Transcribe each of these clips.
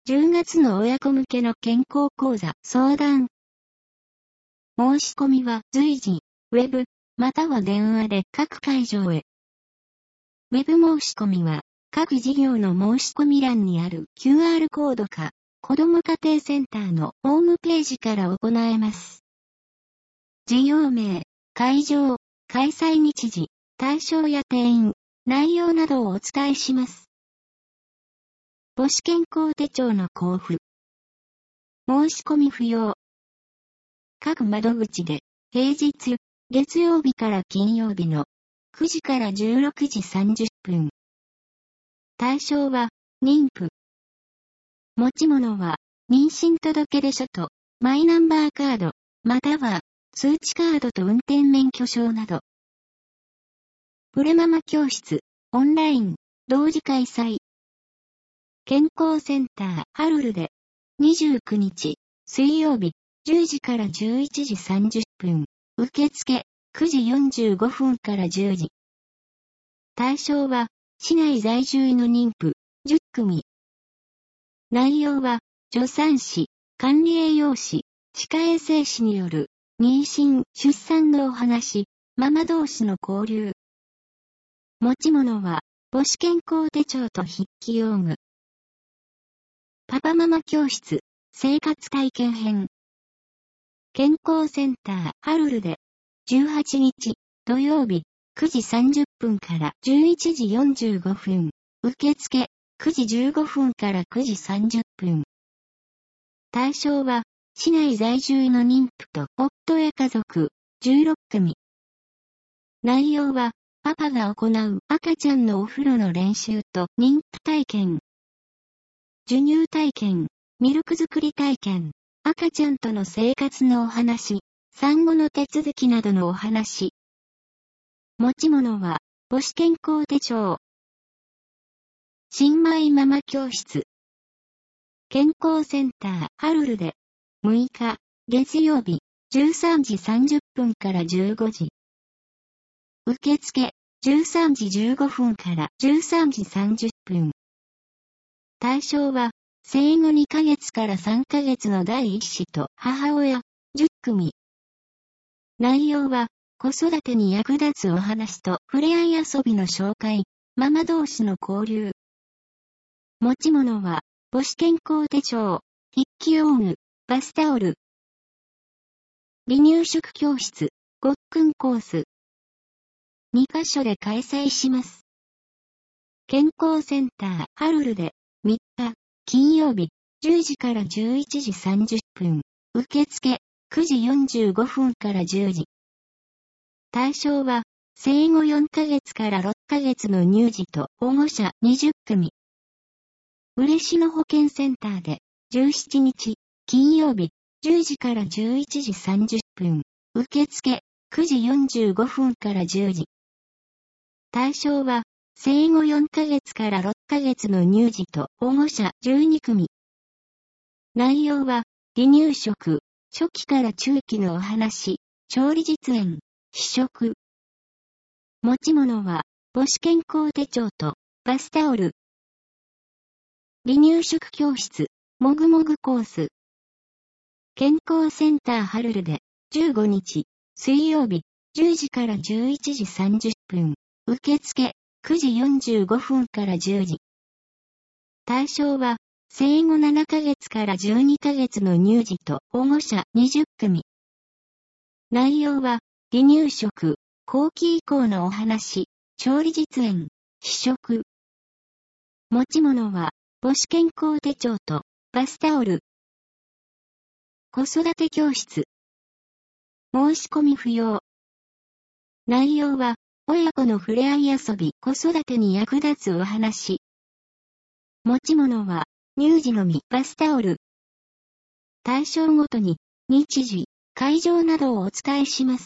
10月の親子向けの健康講座相談。申し込みは随時、ウェブ、または電話で各会場へ。ウェブ申し込みは、各事業の申し込み欄にある QR コードか、子ども家庭センターのホームページから行えます。事業名、会場、開催日時、対象や定員、内容などをお伝えします。母子健康手帳の交付。申し込み不要。各窓口で、平日、月曜日から金曜日の9時から16時30分。対象は、妊婦。持ち物は、妊娠届出書と、マイナンバーカード、または、通知カードと運転免許証など。プレママ教室、オンライン、同時開催。健康センター、ハルルで、29日、水曜日、10時から11時30分。受付、9時45分から10時。対象は、市内在住の妊婦、10組。内容は、助産師、管理栄養士、歯科衛生士による、妊娠、出産のお話、ママ同士の交流。持ち物は、母子健康手帳と筆記用具。パパママ教室、生活体験編。健康センター、ハルルで、18日、土曜日、9時30分から11時45分。受付、9時15分から9時30分。対象は、市内在住の妊婦と夫や家族、16組。内容は、パパが行う赤ちゃんのお風呂の練習と妊婦体験。授乳体験、ミルク作り体験、赤ちゃんとの生活のお話、産後の手続きなどのお話。持ち物は、母子健康手帳。新米ママ教室。健康センター、ハルルで、6日、月曜日、13時30分から15時。受付、13時15分から13時30分。対象は、生後2ヶ月から3ヶ月の第一子と母親、10組。内容は、子育てに役立つお話と触れ合い遊びの紹介、ママ同士の交流。持ち物は、母子健康手帳、筆記用具、バスタオル。離乳食教室、ごっくんコース。2カ所で開催します。健康センター、ハルルで、3日、金曜日、10時から11時30分。受付、9時45分から10時。対象は、生後4ヶ月から6ヶ月の乳児と保護者20組。嬉野保健センターで、17日、金曜日、10時から11時30分。受付、9時45分から10時。対象は、生後4ヶ月から6ヶ月の乳児と保護者12組。内容は、離乳食、初期から中期のお話、調理実演、試食。持ち物は、母子健康手帳とバスタオル。離乳食教室、もぐもぐコース。健康センターハルルで、15日、水曜日、10時から11時30分。受付、9時45分から10時。対象は、生後7ヶ月から12ヶ月の乳児と保護者20組。内容は、離乳食、後期以降のお話、調理実演、試食。持ち物は、母子健康手帳とバスタオル。子育て教室。申し込み不要。内容は、親子の触れ合い遊び、子育てに役立つお話。持ち物は、乳児のみ、バスタオル。対象ごとに、日時、会場などをお伝えします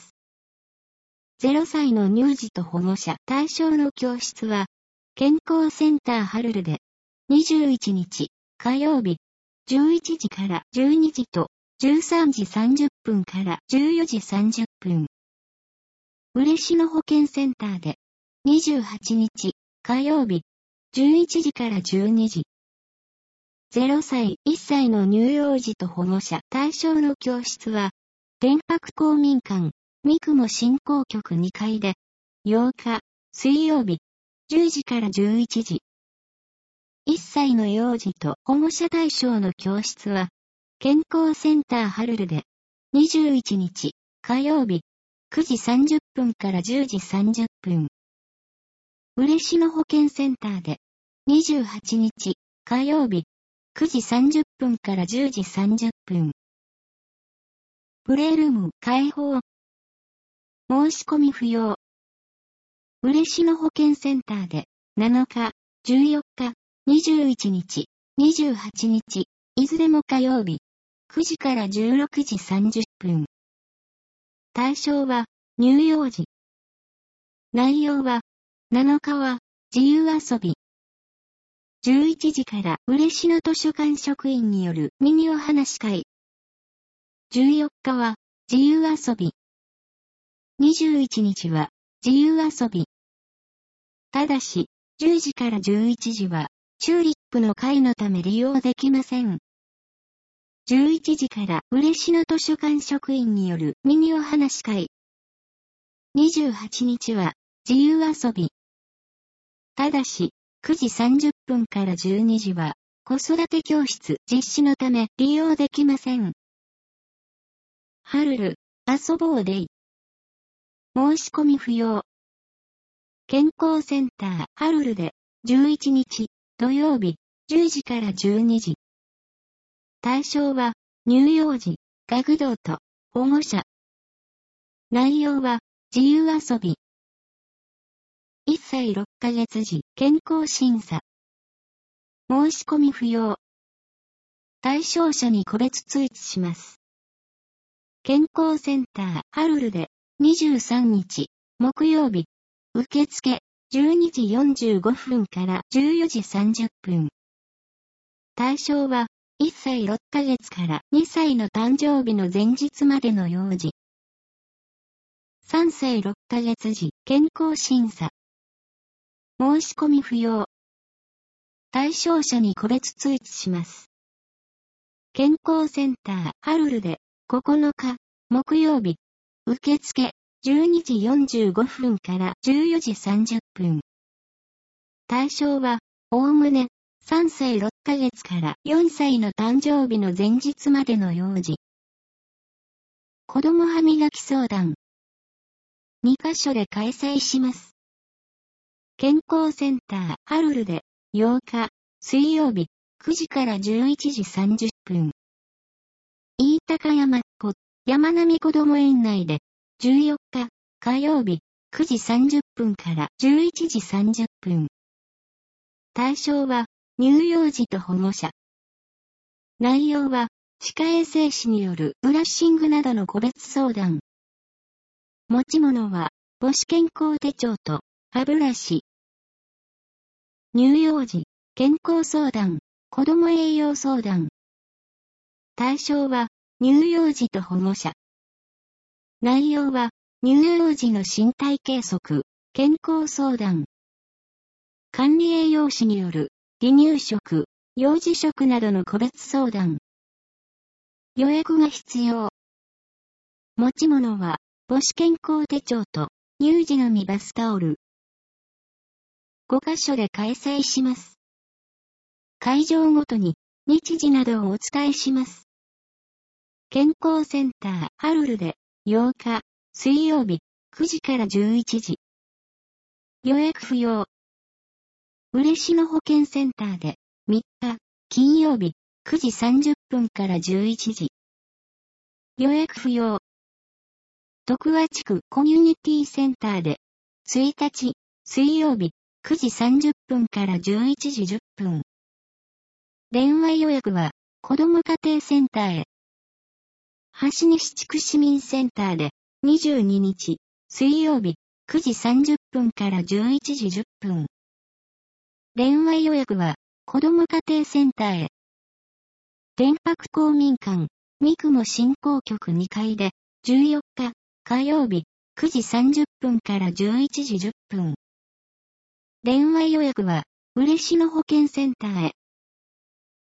。0歳の乳児と保護者対象の教室は、健康センターハルルで、21日、火曜日、11時から12時と、13時30分から14時30分。嬉野保健センターで、28日、火曜日、11時から12時。 0歳、1歳の乳幼児と保護者対象の教室は、天白公民館、三雲振興局2階で、8日、水曜日、10時から11時。1歳の幼児と保護者対象の教室は、健康センターハルルで、21日、火曜日、9時30分から10時30分。嬉野保健センターで、28日、火曜日、9時30分から10時30分。プレイルーム開放。申し込み不要。嬉野保健センターで、7日、14日、21日、28日、いずれも火曜日、9時から16時30分。対象は、乳幼児。内容は、7日は、自由遊び。11時から嬉野図書館職員によるミニお話会。14日は、自由遊び。21日は、自由遊び。ただし、10時から11時は、チューリップの会のため利用できません。11時から嬉野図書館職員によるミニお話会。28日は自由遊び。ただし、9時30分から12時は子育て教室実施のため利用できません。ハルル、遊ぼうデイ。申し込み不要。健康センターハルルで11日土曜日10時から12時。対象は、乳幼児、学童と、保護者。内容は、自由遊び。1歳6ヶ月時、健康審査。申し込み不要。対象者に個別通知します。健康センター、ハルルで、23日、木曜日。受付、12時45分から14時30分。対象は、1歳6ヶ月から2歳の誕生日の前日までの幼児。3歳6ヶ月時健康審査。申し込み不要。対象者に個別通知します。健康センターハルルで9日木曜日。受付12時45分から14時30分。対象はおおむね3歳6ヶ月から4歳の誕生日の前日までの幼児。子供歯磨き相談。2カ所で開催します。健康センターハルルで8日水曜日9時から11時30分。飯高山山並子ども園内で14日火曜日9時30分から11時30分。対象は乳幼児と保護者。内容は、歯科衛生士によるブラッシングなどの個別相談。持ち物は、母子健康手帳と歯ブラシ。乳幼児、健康相談、子ども栄養相談。対象は、乳幼児と保護者。内容は、乳幼児の身体計測、健康相談。管理栄養士による離乳食、幼児食などの個別相談。予約が必要。持ち物は母子健康手帳と乳児のみバスタオル。5カ所で開催します。会場ごとに日時などをお伝えします。健康センターハルルで8日水曜日9時から11時。予約不要。嬉野保健センターで3日金曜日9時30分から11時。予約不要。徳和地区コミュニティセンターで1日水曜日9時30分から11時10分。電話予約は子ども家庭センターへ。橋西地区市民センターで22日水曜日9時30分から11時10分。電話予約は子ども家庭センターへ。天白公民館、三雲振興局2階で14日火曜日9時30分から11時10分。電話予約は嬉野保健センターへ。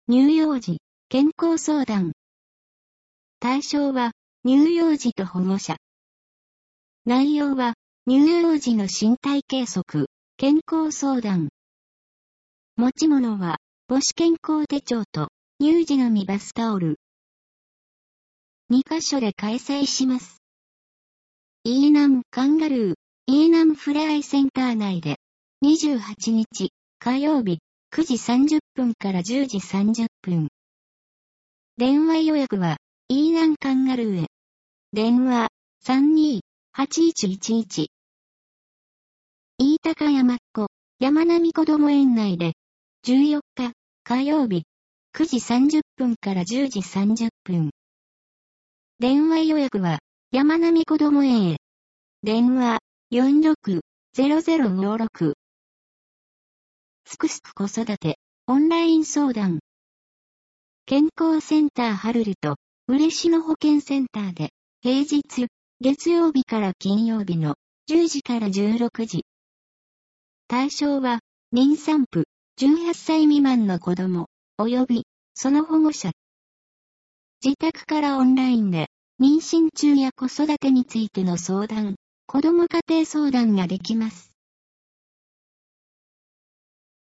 乳幼児、健康相談。対象は、乳幼児と保護者。内容は、乳幼児の身体計測、健康相談。持ち物は、母子健康手帳と、乳児のみバスタオル。2カ所で開催します。イーナムカンガルー、イーナムフライセンター内で、28日、火曜日、9時30分から10時30分。電話予約は、イーナムカンガルーへ。電話、32-8111。飯高山っ子、山並子ども園内で、14日、火曜日、9時30分から10時30分。電話予約は、山並子ども園へ。電話、46-0056。すくすく子育て、オンライン相談。健康センターハルルと、嬉野保健センターで、平日、月曜日から金曜日の10時から16時。対象は、妊産婦、18歳未満の子供、及び、その保護者。自宅からオンラインで、妊娠中や子育てについての相談、子ども家庭相談ができます。